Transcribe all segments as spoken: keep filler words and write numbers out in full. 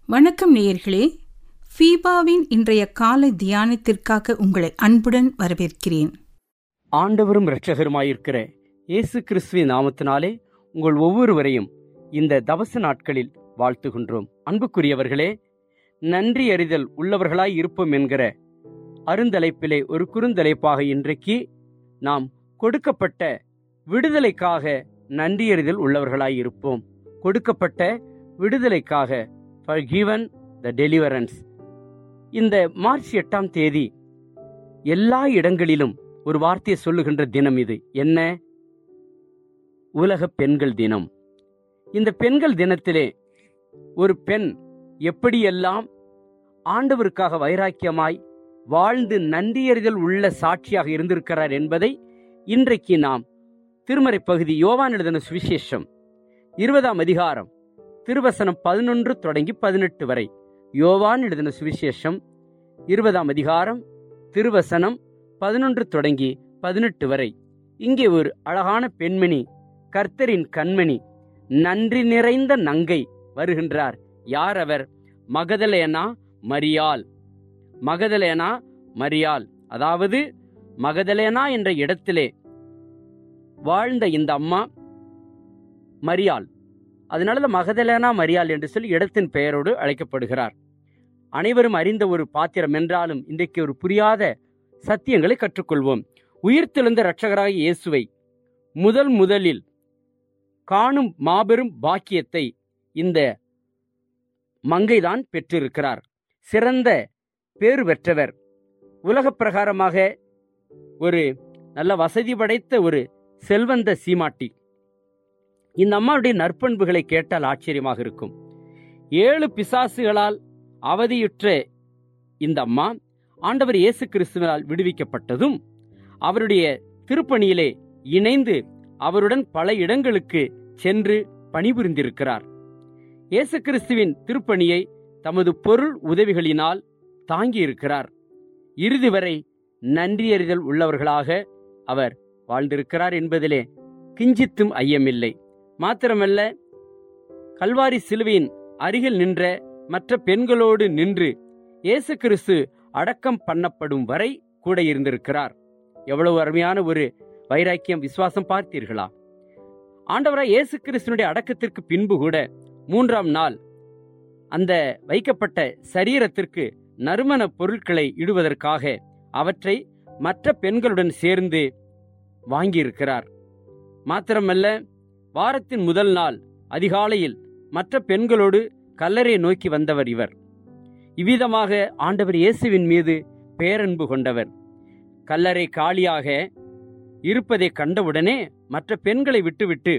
வணக்கம் நேயர்களே, ஃபீபாவின் இன்றைய காலை தியானத்திற்காக உங்களை அன்புடன் வரவேற்கிறேன். ஆண்டவரும் இரட்சகருமாயிருக்கிற இயேசு கிறிஸ்துவின் நாமத்தினாலே உங்கள் ஒவ்வொருவரையும் இந்த தவச நாட்களில் வாழ்த்துகின்றோம். அன்புக்குரியவர்களே, நன்றி அறிதல் உள்ளவர்களாய் இருப்போம் என்கிற அருந்தலைப்பிலே ஒரு குறுந்தலைப்பாக இன்றைக்கு நாம் கொடுக்கப்பட்ட விடுதலைக்காக நன்றி அறிதல் உள்ளவர்களாய் இருப்போம். கொடுக்கப்பட்ட விடுதலைக்காக forgiven the deliverance. இந்த மார்ச் எட்டாம் தேதி எல்லா இடங்களிலும் ஒரு வார்த்தையை சொல்லுகின்ற தினம். இது என்ன? உலக பெண்கள் தினம். இந்த பெண்கள் தினத்திலே ஒரு பெண் எப்படியெல்லாம் ஆண்டவருக்காக வைராக்கியமாய் வாழ்ந்து நன்றியறிதல் உள்ள சாட்சியாக இருந்திருக்கிறார் என்பதை இன்றைக்கு நாம் திருமறை பகுதி யோவான் எழுதின சுவிசேஷம் இருபதாம் அதிகாரம் திருவசனம் பதினொன்று தொடங்கி பதினெட்டு வரை. யோவான் எழுதின சுவிசேஷம் இருபதாம் அதிகாரம் திருவசனம் பதினொன்று தொடங்கி பதினெட்டு வரை. இங்கே ஒரு அழகான பெண்மணி, கர்த்தரின் கண்மணி, நன்றி நிறைந்த நங்கை வருகின்றார். யார் அவர்? மகதலேனா மரியாள். மகதலேனா மரியாள், அதாவது மகதலேனா என்ற இடத்திலே வாழ்ந்த இந்த அம்மா மரியாள். அதனால மகதலேனா மரியாள் என்று சொல்லி இடத்தின் பெயரோடு அழைக்கப்படுகிறார். அனைவரும் அறிந்த ஒரு பாத்திரம் என்றாலும் இன்றைக்கு ஒரு புரியாத சத்தியங்களை கற்றுக்கொள்வோம். உயிர்த்தெழுந்த இரட்சகராகிய இயேசுவை முதல் முதலில் காணும் மாபெரும் பாக்கியத்தை இந்த மங்கைதான் பெற்றிருக்கிறார். சிறந்த பேறு பெற்றவர். உலக பிரகாரமாக ஒரு நல்ல வசதி படைத்த ஒரு செல்வந்த சீமாட்டி. இந்த அம்மாவுடைய நற்பண்புகளை கேட்டால் ஆச்சரியமாக இருக்கும். ஏழு பிசாசுகளால் அவதியுற்ற இந்த அம்மா ஆண்டவர் இயேசு கிறிஸ்துவினால் விடுவிக்கப்பட்டதும் அவருடைய திருப்பணியிலே இணைந்து அவருடன் பல இடங்களுக்கு சென்று பணிபுரிந்திருக்கிறார். இயேசு கிறிஸ்துவின் திருப்பணியை தமது பொருள் உதவிகளினால் தாங்கியிருக்கிறார். இறுதி வரை நன்றியறிதல் உள்ளவர்களாக அவர் வாழ்ந்திருக்கிறார் என்பதிலே கிஞ்சித்தும் ஐயமில்லை. மாத்திரமல்ல, கல்வாரி சிலுவையின் அருகில் நின்ற மற்ற பெண்களோடு நின்று இயேசு கிறிஸ்து அடக்கம் பண்ணப்படும் வரை கூட இருந்திருக்கிறார். எவ்வளவு அருமையான ஒரு வைராக்கியம், விசுவாசம் பார்த்தீர்களா? ஆண்டவராய் இயேசு கிறிஸ்துனுடைய அடக்கத்திற்கு பின்பு கூட மூன்றாம் நாள் அந்த வைக்கப்பட்ட சரீரத்திற்கு நறுமண பொருட்களை இடுவதற்காக அவற்றை மற்ற பெண்களுடன் சேர்ந்து வாங்கியிருக்கிறார். மாத்திரமல்ல, வாரத்தின் முதல் நாள் அதிகாலையில் மற்ற பெண்களோடு கல்லறையை நோக்கி வந்தவர் இவர். இவ்விதமாக ஆண்டவர் இயேசுவின் மீது பேரன்பு கொண்டவர். கல்லறை காலியாக இருப்பதை கண்டவுடனே மற்ற பெண்களை விட்டுவிட்டு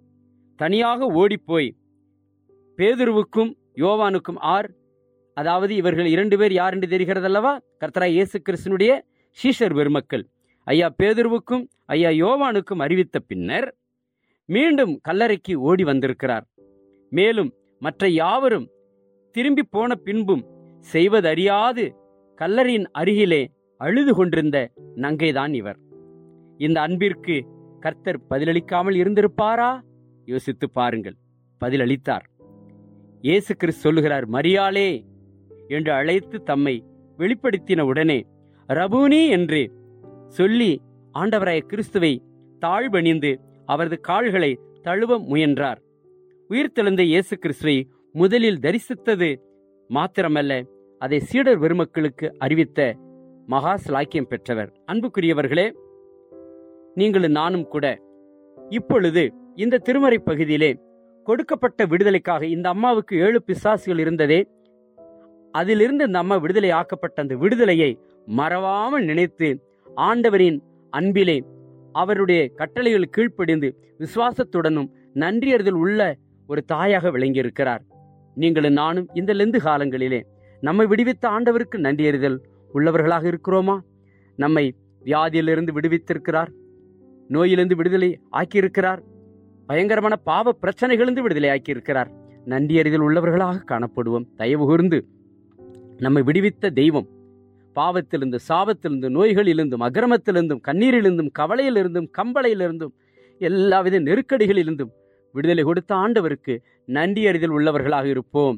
தனியாக ஓடிப்போய் பேதுருவுக்கும் யோவானுக்கும், ஆர் அதாவது இவர்கள் இரண்டு பேர் யார் என்று தெரிகிறதல்லவா? கர்த்தராய் இயேசு கிறிஸ்துனுடைய சீஷர் பெருமக்கள். ஐயா பேதுருவுக்கும் ஐயா யோவானுக்கும் அறிவித்த பின்னர் மீண்டும் கல்லறைக்கு ஓடி வந்திருக்கிறார். மேலும் மற்ற யாவரும் திரும்பி போன பின்பும் செய்வதறியாது கல்லறையின் அருகிலே அழுது கொண்டிருந்த நங்கைதான் இவர். இந்த அன்பிற்கு கர்த்தர் பதிலளிக்காமல் இருந்திருப்பாரா? யோசித்து பாருங்கள். பதிலளித்தார். இயேசு கிறிஸ்து சொல்லுகிறார், மரியாளே என்று அழைத்து தம்மை வெளிப்படுத்தின உடனே ரபூனி என்று சொல்லி ஆண்டவராய கிறிஸ்துவை தாழ்வணிந்து அவரது கால்களை தழுவ முயன்றார். உயிர்த்தெழுந்த இயேசு கிறிஸ்துவை முதலில் தரிசித்தது மாத்திரமல்ல, அதை சீடர் பெருமக்களுக்கு அறிவித்த மகா சிலாக்கியம் பெற்றவர். அன்புக்குரியவர்களே, நீங்களும் நானும் கூட இப்பொழுது இந்த திருமறை பகுதியிலே கொடுக்கப்பட்ட விடுதலைக்காக இந்த அம்மாவுக்கு ஏழு பிசாசுகள் இருந்ததே, அதிலிருந்து இந்த அம்மா விடுதலை ஆக்கப்பட்ட அந்த விடுதலையை மறவாமல் நினைத்து ஆண்டவரின் அன்பிலே அவருடைய கட்டளைகள் கீழ்ப்படிந்து விசுவாசத்துடனும் நன்றியறிதல் உள்ள ஒரு தாயாக விளங்கியிருக்கிறார். நீங்களும் நானும் இந்த லெந்து காலங்களிலே நம்மை விடுவித்த ஆண்டவருக்கு நன்றியறிதல் உள்ளவர்களாக இருக்கிறோமா? நம்மை வியாதியிலிருந்து விடுவித்திருக்கிறார், நோயிலிருந்து விடுதலை ஆக்கியிருக்கிறார், பயங்கரமான பாவ பிரச்சனைகளிலிருந்து விடுதலை ஆக்கியிருக்கிறார். நன்றியறிதல் உள்ளவர்களாக காணப்படுவோம். தயவு கூர்ந்து நம்மை விடுவித்த தெய்வம் பாவத்திலிருந்து, சாபத்திலிருந்து, நோய்களிலிருந்தும், அக்கிரமத்திலிருந்தும், கண்ணீரிலிருந்தும், கவலையிலிருந்தும், கம்பளையிலிருந்தும், எல்லாவித நெருக்கடிகளிலிருந்தும் விடுதலை கொடுத்த ஆண்டவருக்கு நன்றி அறிதல் உள்ளவர்களாக இருப்போம்.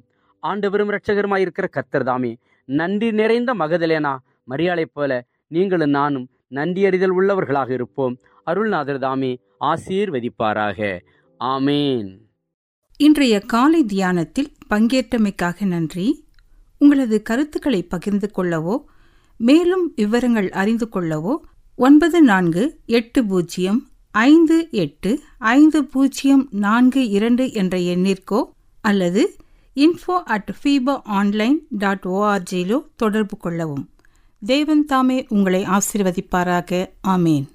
ஆண்டவரும் இரட்சகருமாயிருக்கிற கர்த்தர் தாமே நன்றி நிறைந்த மகதலேனா மரியாளைப் போல நீங்களும் நானும் நன்றியறிதல் உள்ளவர்களாக இருப்போம். அருள்நாதர் தாமே ஆசீர்வதிப்பாராக. ஆமேன். இன்றைய காலை தியானத்தில் பங்கேற்றமைக்காக நன்றி. உங்களது கருத்துக்களை பகிர்ந்து கொள்ளவோ மேலும் விவரங்கள் அறிந்து கொள்ளவோ ஒன்பது நான்கு எட்டு பூஜ்ஜியம் ஐந்து எட்டு ஐந்து பூஜ்ஜியம் நான்கு இரண்டு என்ற எண்ணிற்கோ அல்லது info at FEBA online dot ஓஆர்ஜியிலோ தொடர்பு கொள்ளவும். தேவன் தாமே உங்களை ஆசீர்வதிப்பாராக. ஆமேன்.